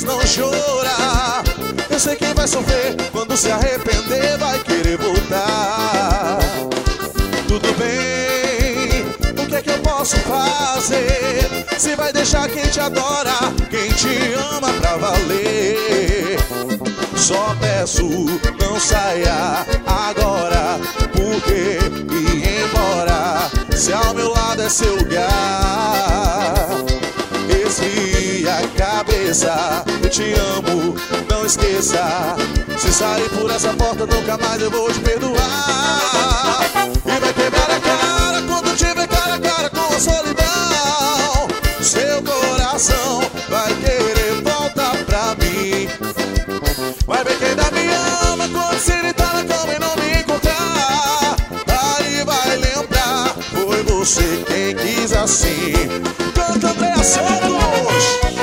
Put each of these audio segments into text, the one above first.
não chora. Eu sei que vai sofrer, quando se arrepender vai querer voltar. Tudo bem, o que é que eu posso fazer? Se vai deixar quem te adora, quem te ama pra valer. Só peço, não saia agora, porque ir embora, se ao meu lado é seu lugar. Esfria a cabeça, eu te amo, não esqueça. Se sair por essa porta nunca mais eu vou te perdoar. E vai quebrar a cara quando te ver cara a cara com a solidão. Seu coração vai querer voltar pra mim. Vai ver que ainda me ama quando se ele tá na cama e não me encontrar. Aí vai lembrar, foi você quem quis assim. Canta Andréa Santos,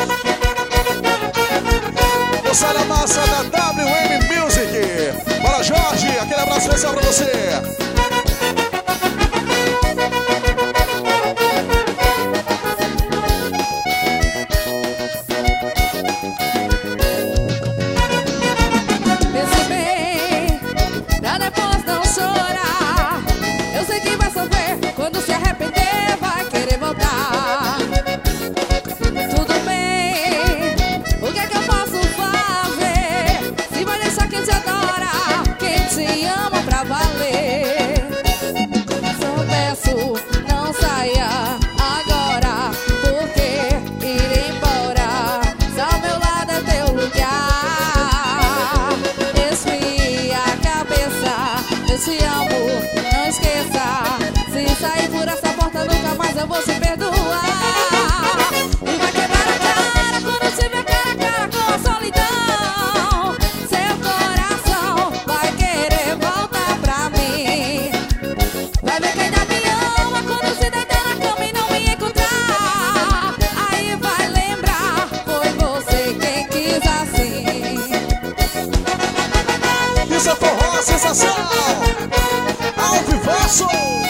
moçada massa da WM Music. Bora Jorge, aquele abraço especial pra você. Eu vou te perdoar. E vai quebrar a cara quando te ver cara a cara com a solidão. Seu coração vai querer voltar pra mim. Vai ver que ainda me ama quando se deitar na cama e não me encontrar. Aí vai lembrar, foi você quem quis assim. Isso é forró, sensação ao vivaço.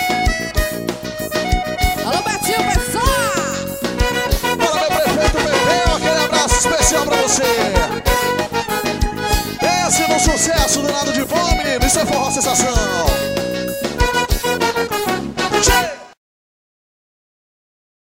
Pra você. Esse no sucesso do lado de fome, isso é forró sensação.